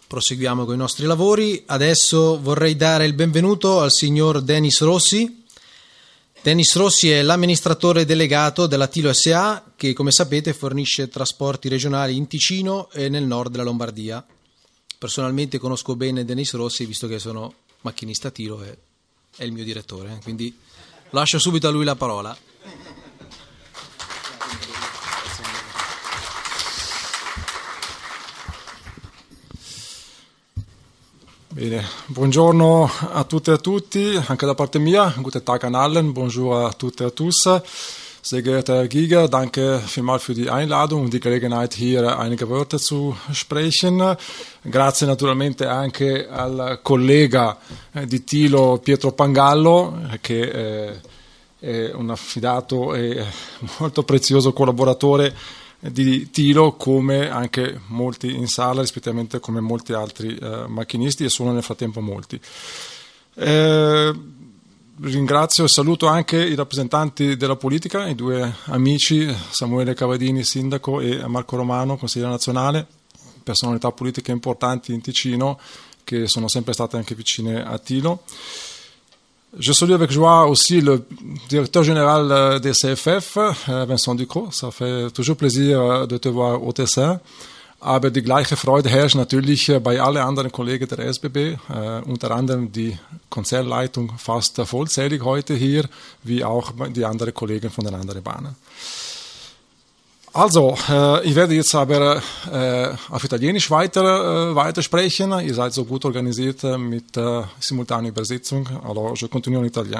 Proseguiamo con i nostri lavori. Adesso vorrei dare il benvenuto al signor Denis Rossi. Denis Rossi è l'amministratore delegato della Tilo SA, che come sapete fornisce trasporti regionali in Ticino e nel nord della Lombardia. Personalmente conosco bene Denis Rossi, visto che sono macchinista Tilo e è il mio direttore, quindi lascio subito a lui la parola. Bene, buongiorno a tutte e a tutti, anche da parte mia. Guten Tag an allen, bonjour a tutte e a tous. Sehr geehrter Herr Giger, danke vielmals für die Einladung und die Gelegenheit, hier einige Wörter zu sprechen. Grazie naturalmente anche al collega di Tilo Pietro Pangallo, che è un affidato e molto prezioso collaboratore di Tilo, come anche molti in sala, rispettivamente come molti altri macchinisti, e sono nel frattempo molti. Ringrazio e saluto anche i rappresentanti della politica, i due amici Samuele Cavadini, sindaco, e Marco Romano, consigliere nazionale, personalità politiche importanti in Ticino che sono sempre state anche vicine a Tilo. Je salue avec joie aussi le directeur général des CFF, Vincent Ducrot. Ça fait toujours plaisir de te voir au Tessin. Aber die gleiche Freude herrscht natürlich bei allen anderen Kollegen der SBB, unter anderem die Konzernleitung fast vollzählig heute hier, wie auch die anderen Kollegen von den anderen Bahnen. Also, ich werde jetzt aber auf Italienisch weiter sprechen. Ihr seid so gut organisiert mit simultanea Übersetzung, alors je continue en italien.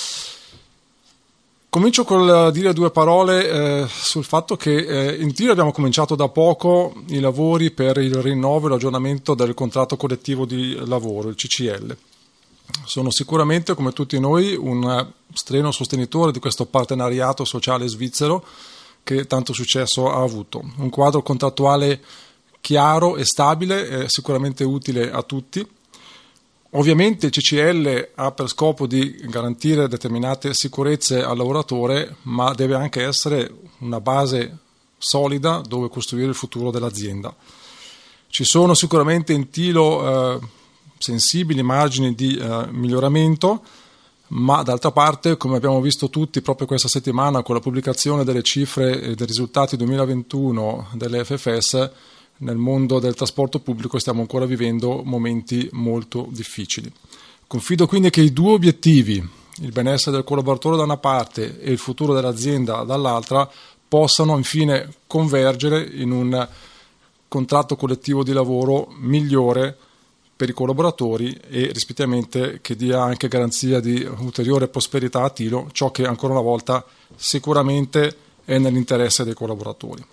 Comincio col dire due parole sul fatto che in Tilo abbiamo cominciato da poco i lavori per il rinnovo e l'aggiornamento del contratto collettivo di lavoro, il CCL. Sono sicuramente, come tutti noi, un strenuo sostenitore di questo partenariato sociale svizzero che tanto successo ha avuto. Un quadro contrattuale chiaro e stabile è sicuramente utile a tutti. Ovviamente il CCL ha per scopo di garantire determinate sicurezze al lavoratore, ma deve anche essere una base solida dove costruire il futuro dell'azienda. Ci sono sicuramente in Tilo sensibili margini di miglioramento, ma d'altra parte, come abbiamo visto tutti proprio questa settimana con la pubblicazione delle cifre e dei risultati 2021 delle FFS, nel mondo del trasporto pubblico stiamo ancora vivendo momenti molto difficili. Confido quindi che i due obiettivi, il benessere del collaboratore da una parte e il futuro dell'azienda dall'altra, possano infine convergere in un contratto collettivo di lavoro migliore per i collaboratori e rispettivamente che dia anche garanzia di ulteriore prosperità a Tilo, ciò che ancora una volta sicuramente è nell'interesse dei collaboratori.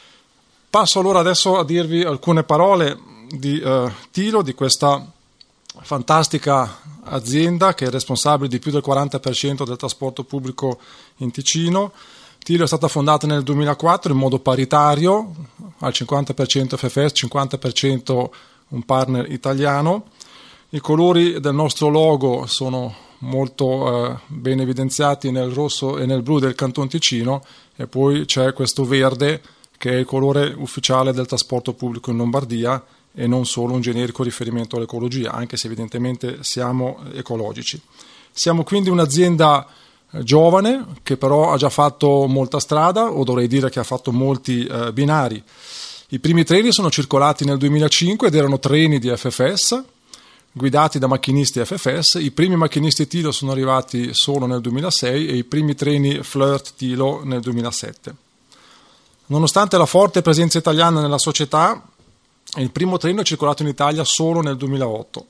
Passo allora adesso a dirvi alcune parole di Tilo, di questa fantastica azienda che è responsabile di più del 40% del trasporto pubblico in Ticino. Tilo è stata fondata nel 2004 in modo paritario, al 50% FFS, 50% un partner italiano. I colori del nostro logo sono molto ben evidenziati nel rosso e nel blu del Canton Ticino, e poi c'è questo verde che è il colore ufficiale del trasporto pubblico in Lombardia e non solo un generico riferimento all'ecologia, anche se evidentemente siamo ecologici. Siamo quindi un'azienda giovane che però ha già fatto molta strada, o dovrei dire che ha fatto molti binari. I primi treni sono circolati nel 2005 ed erano treni di FFS, guidati da macchinisti FFS. I primi macchinisti Tilo sono arrivati solo nel 2006 e i primi treni Flirt Tilo nel 2007. Nonostante la forte presenza italiana nella società, il primo treno è circolato in Italia solo nel 2008.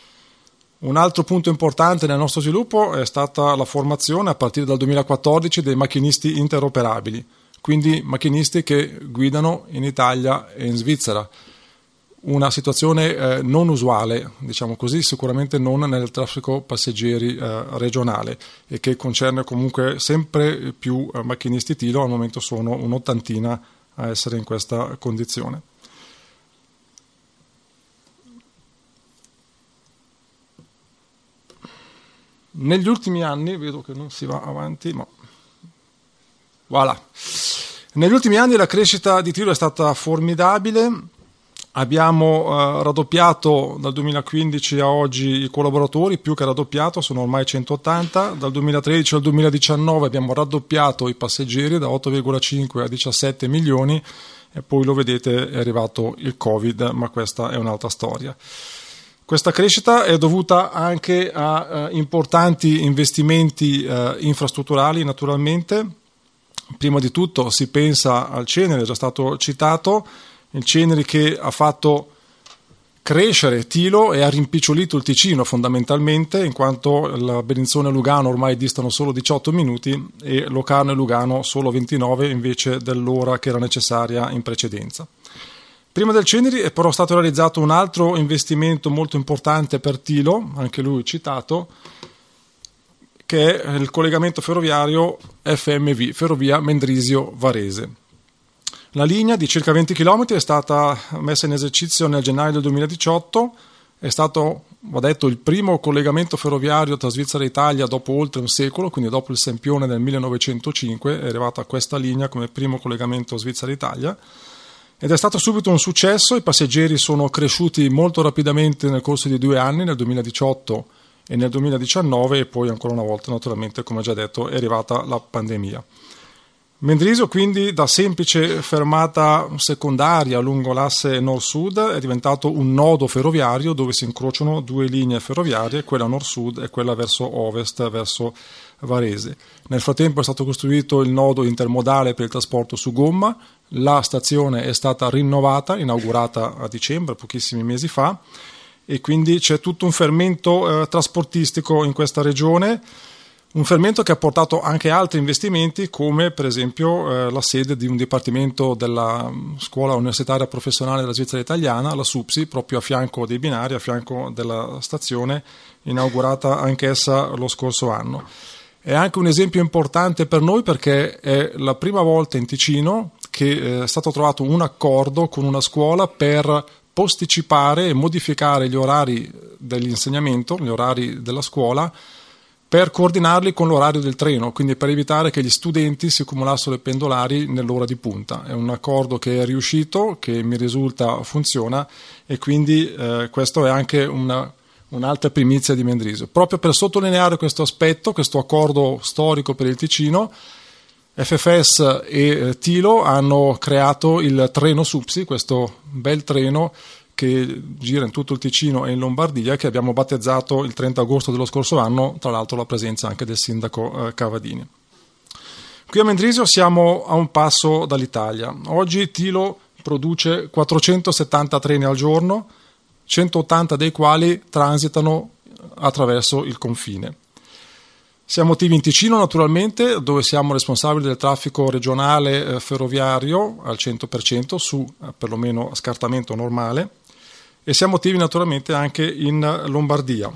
Un altro punto importante nel nostro sviluppo è stata la formazione a partire dal 2014 dei macchinisti interoperabili, quindi macchinisti che guidano in Italia e in Svizzera. Una situazione non usuale, diciamo così, sicuramente non nel traffico passeggeri regionale, e che concerne comunque sempre più macchinisti Tilo. Al momento sono un'ottantina a essere in questa condizione. Negli ultimi anni, vedo che non si va avanti, ma voilà. Negli ultimi anni la crescita di Tilo è stata formidabile. Abbiamo raddoppiato dal 2015 a oggi i collaboratori, più che raddoppiato, sono ormai 180. Dal 2013 al 2019 abbiamo raddoppiato i passeggeri da 8,5 a 17 milioni e poi lo vedete è arrivato il Covid, ma questa è un'altra storia. Questa crescita è dovuta anche a importanti investimenti infrastrutturali, naturalmente. Prima di tutto si pensa al Ceneri, è già stato citato, il Ceneri che ha fatto crescere Tilo e ha rimpicciolito il Ticino fondamentalmente, in quanto la Bellinzona e Lugano ormai distano solo 18 minuti e Locarno e Lugano solo 29 invece dell'ora che era necessaria in precedenza. Prima del Ceneri è però stato realizzato un altro investimento molto importante per Tilo, anche lui citato, che è il collegamento ferroviario FMV, Ferrovia Mendrisio-Varese. La linea di circa 20 km è stata messa in esercizio nel gennaio del 2018, è stato, va detto, il primo collegamento ferroviario tra Svizzera e Italia dopo oltre un secolo, quindi dopo il Sempione del 1905, è arrivata questa linea come primo collegamento Svizzera-Italia. Ed è stato subito un successo, i passeggeri sono cresciuti molto rapidamente nel corso di 2 anni, nel 2018 e nel 2019 e poi ancora una volta naturalmente, come già detto, è arrivata la pandemia. Mendrisio quindi da semplice fermata secondaria lungo l'asse nord-sud è diventato un nodo ferroviario dove si incrociano 2 linee ferroviarie, quella nord-sud e quella verso ovest, verso Varese. Nel frattempo è stato costruito il nodo intermodale per il trasporto su gomma, la stazione è stata rinnovata, inaugurata a dicembre, pochissimi mesi fa, e quindi c'è tutto un fermento trasportistico in questa regione, un fermento che ha portato anche altri investimenti come per esempio la sede di un dipartimento della Scuola Universitaria Professionale della Svizzera Italiana, la SUPSI, proprio a fianco dei binari, a fianco della stazione, inaugurata anch'essa lo scorso anno. È anche un esempio importante per noi perché è la prima volta in Ticino che è stato trovato un accordo con una scuola per posticipare e modificare gli orari dell'insegnamento, gli orari della scuola, per coordinarli con l'orario del treno, quindi per evitare che gli studenti si accumulassero i pendolari nell'ora di punta. È un accordo che è riuscito, che mi risulta funziona e quindi questo è anche un'altra primizia di Mendrisio. Proprio per sottolineare questo aspetto, questo accordo storico per il Ticino, FFS e Tilo hanno creato il treno SUPSI, questo bel treno che gira in tutto il Ticino e in Lombardia, che abbiamo battezzato il 30 agosto dello scorso anno, tra l'altro la presenza anche del sindaco Cavadini. Qui a Mendrisio siamo a un passo dall'Italia. Oggi Tilo produce 470 treni al giorno, 180 dei quali transitano attraverso il confine. Siamo attivi in Ticino naturalmente, dove siamo responsabili del traffico regionale ferroviario al 100% su perlomeno scartamento normale e siamo attivi naturalmente anche in Lombardia.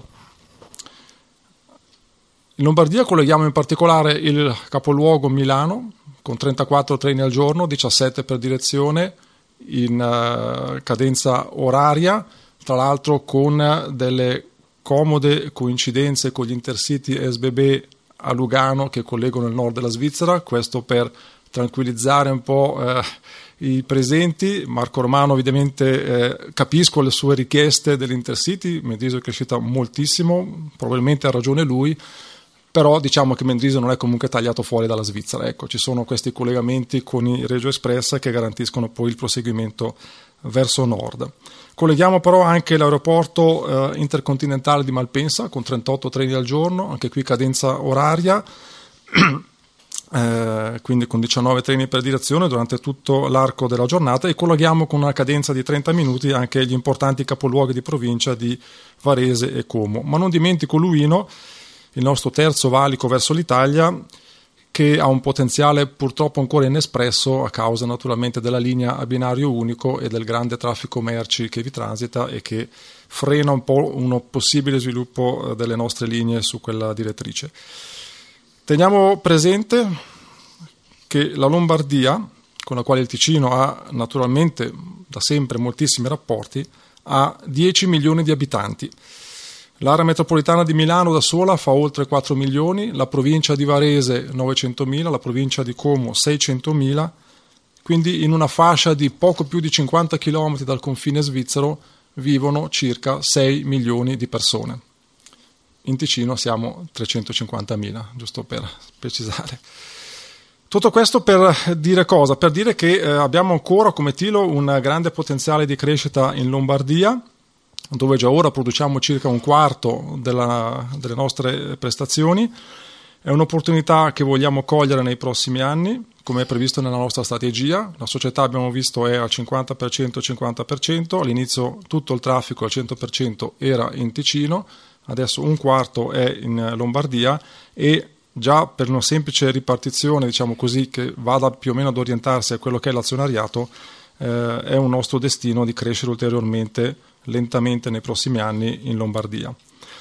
In Lombardia colleghiamo in particolare il capoluogo Milano con 34 treni al giorno, 17 per direzione in cadenza oraria, tra l'altro con delle comode coincidenze con gli intercity SBB a Lugano che collegano il nord della Svizzera, questo per tranquillizzare un po' i presenti. Marco Romano ovviamente capisco le sue richieste dell'intercity, Mendrisio è cresciuta moltissimo, probabilmente ha ragione lui, però diciamo che Mendrisio non è comunque tagliato fuori dalla Svizzera, ecco, ci sono questi collegamenti con i Regio Express che garantiscono poi il proseguimento verso nord. Colleghiamo però anche l'aeroporto intercontinentale di Malpensa con 38 treni al giorno, anche qui cadenza oraria, quindi con 19 treni per direzione durante tutto l'arco della giornata, e colleghiamo con una cadenza di 30 minuti anche gli importanti capoluoghi di provincia di Varese e Como. Ma non dimentico Luino, il nostro terzo valico verso l'Italia, che ha un potenziale purtroppo ancora inespresso a causa naturalmente della linea a binario unico e del grande traffico merci che vi transita e che frena un po' uno possibile sviluppo delle nostre linee su quella direttrice. Teniamo presente che la Lombardia, con la quale il Ticino ha naturalmente da sempre moltissimi rapporti, ha 10 milioni di abitanti. L'area metropolitana di Milano da sola fa oltre 4 milioni, la provincia di Varese 900.000, la provincia di Como 600.000, quindi in una fascia di poco più di 50 km dal confine svizzero vivono circa 6 milioni di persone. In Ticino siamo 350.000, giusto per precisare. Tutto questo per dire cosa? Per dire che abbiamo ancora come Tilo un grande potenziale di crescita in Lombardia, dove già ora produciamo circa un quarto delle nostre prestazioni. È un'opportunità che vogliamo cogliere nei prossimi anni, come è previsto nella nostra strategia. La società, abbiamo visto, è al 50%, all'inizio tutto il traffico al 100% era in Ticino, adesso un quarto è in Lombardia e già per una semplice ripartizione, diciamo così, che vada più o meno ad orientarsi a quello che è l'azionariato, è un nostro destino di crescere ulteriormente, lentamente nei prossimi anni in Lombardia.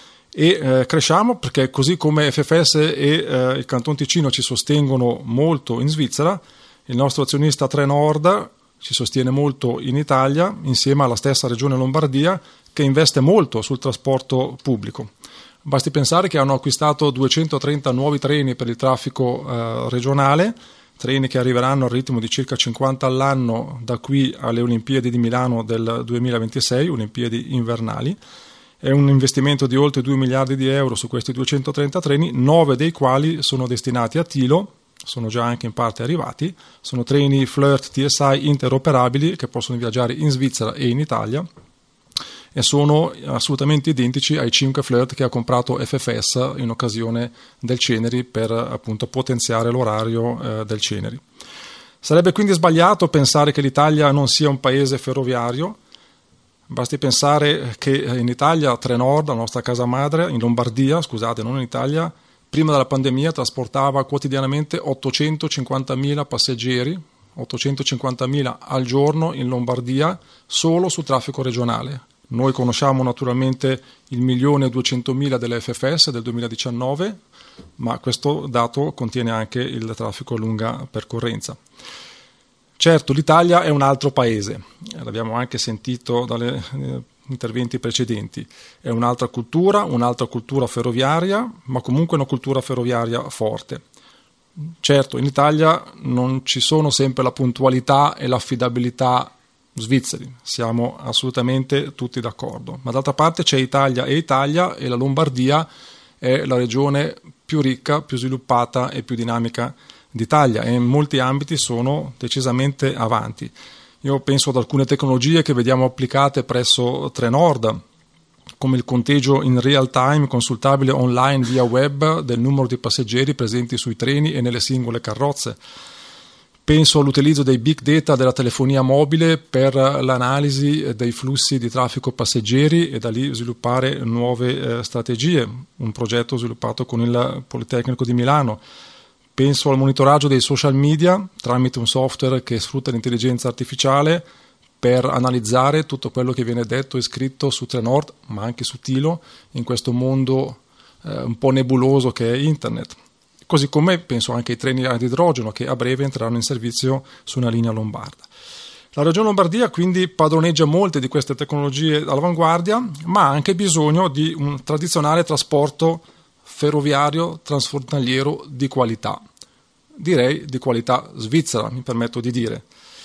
E cresciamo perché così come FFS e il Canton Ticino ci sostengono molto in Svizzera, il nostro azionista Trenord ci sostiene molto in Italia, insieme alla stessa regione Lombardia, che investe molto sul trasporto pubblico. Basti pensare che hanno acquistato 230 nuovi treni per il traffico regionale, treni che arriveranno al ritmo di circa 50 all'anno da qui alle Olimpiadi di Milano del 2026, Olimpiadi invernali. È un investimento di oltre 2 miliardi di euro su questi 230 treni, 9 dei quali sono destinati a Tilo, sono già anche in parte arrivati, sono treni Flirt TSI interoperabili che possono viaggiare in Svizzera e in Italia, e sono assolutamente identici ai 5 Flirt che ha comprato FFS in occasione del Ceneri per appunto potenziare l'orario del Ceneri. Sarebbe quindi sbagliato pensare che l'Italia non sia un paese ferroviario. Basti pensare che in Italia Trenord, la nostra casa madre, in Lombardia, scusate, non in Italia, prima della pandemia trasportava quotidianamente 850.000 passeggeri, 850.000 al giorno in Lombardia solo su traffico regionale. Noi conosciamo naturalmente il 1.200.000 delle FFS del 2019, ma questo dato contiene anche il traffico a lunga percorrenza. Certo, l'Italia è un altro paese, l'abbiamo anche sentito dagli interventi precedenti, è un'altra cultura ferroviaria, ma comunque una cultura ferroviaria forte. Certo, in Italia non ci sono sempre la puntualità e l'affidabilità svizzeri, siamo assolutamente tutti d'accordo, ma d'altra parte c'è Italia e la Lombardia è la regione più ricca, più sviluppata e più dinamica d'Italia e in molti ambiti sono decisamente avanti. Io penso ad alcune tecnologie che vediamo applicate presso Trenord, come il conteggio in real time consultabile online via web del numero di passeggeri presenti sui treni e nelle singole carrozze. Penso all'utilizzo dei big data della telefonia mobile per l'analisi dei flussi di traffico passeggeri e da lì sviluppare nuove strategie, un progetto sviluppato con il Politecnico di Milano. Penso al monitoraggio dei social media tramite un software che sfrutta l'intelligenza artificiale per analizzare tutto quello che viene detto e scritto su Trenord, ma anche su Tilo, in questo mondo un po' nebuloso che è Internet. Così come penso anche ai treni ad idrogeno che a breve entreranno in servizio su una linea lombarda. La Regione Lombardia quindi padroneggia molte di queste tecnologie all'avanguardia, ma ha anche bisogno di un tradizionale trasporto ferroviario transfrontaliero di qualità. Direi di qualità svizzera, mi permetto di dire.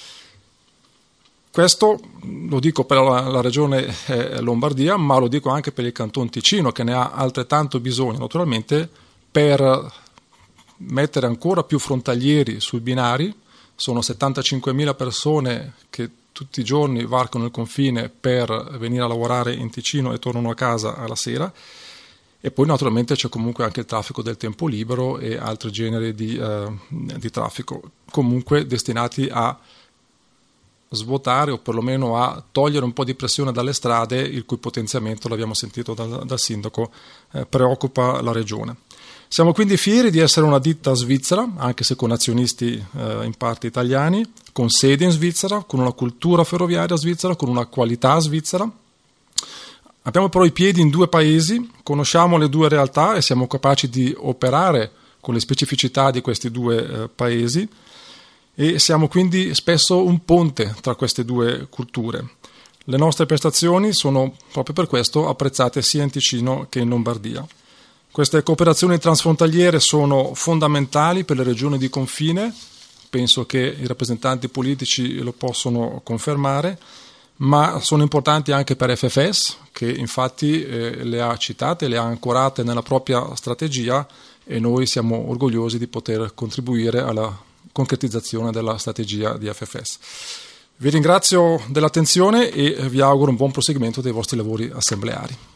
Questo lo dico per la regione Lombardia, ma lo dico anche per il Canton Ticino, che ne ha altrettanto bisogno, naturalmente, per mettere ancora più frontalieri sui binari. Sono 75.000 persone che tutti i giorni varcano il confine per venire a lavorare in Ticino e tornano a casa alla sera. E poi naturalmente c'è comunque anche il traffico del tempo libero e altri generi di traffico, comunque destinati a svuotare o perlomeno a togliere un po' di pressione dalle strade, il cui potenziamento, l'abbiamo sentito dal sindaco, preoccupa la regione. Siamo quindi fieri di essere una ditta svizzera, anche se con azionisti in parte italiani, con sede in Svizzera, con una cultura ferroviaria svizzera, con una qualità svizzera. Abbiamo però i piedi in due paesi, conosciamo le due realtà e siamo capaci di operare con le specificità di questi due paesi e siamo quindi spesso un ponte tra queste due culture. Le nostre prestazioni sono proprio per questo apprezzate sia in Ticino che in Lombardia. Queste cooperazioni transfrontaliere sono fondamentali per le regioni di confine penso che i rappresentanti politici lo possono confermare, ma sono importanti anche per FFS, che infatti le ha citate, le ha ancorate nella propria strategia, e noi siamo orgogliosi di poter contribuire alla concretizzazione della strategia di FFS. Vi ringrazio dell'attenzione e vi auguro un buon proseguimento dei vostri lavori assembleari.